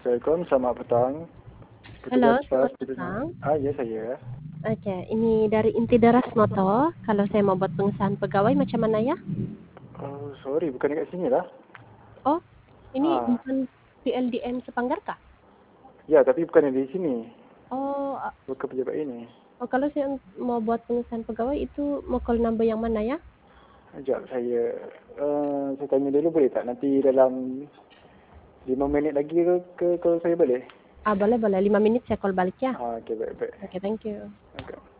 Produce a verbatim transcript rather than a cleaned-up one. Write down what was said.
Assalamualaikum, selamat petang. Halo, Petugas PAS selamat di mana? petang. Ah, ya saya. Oke, ini dari Inti Deras Moto. Kalau saya mau buat pengesahan pegawai macam mana ya? Oh, sorry, bukan dekat sini lah. Oh, ini Ah, bukan P L D M Sepanggar kah? ya, tapi bukan yang di sini. Oh, a- Bukan pejabat ini. oh, kalau saya mau buat pengesahan pegawai itu mau call number yang mana ya? Sekejap, saya... Uh, saya tanya dulu boleh tak? Nanti dalam lima minit lagi ke, ke kalau saya boleh? Ah, boleh boleh. Lima menit saya call balik ya. Ah, okey, baik-baik. Oke, thank you. Okay.